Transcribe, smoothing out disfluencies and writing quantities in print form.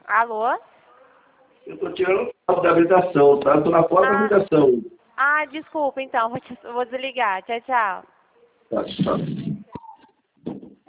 Alô? Eu tô tirando foto da habilitação, tá? Eu tô na foto da habilitação. Ah, desculpa, então. Vou desligar. Tchau, tchau. Tá, tá.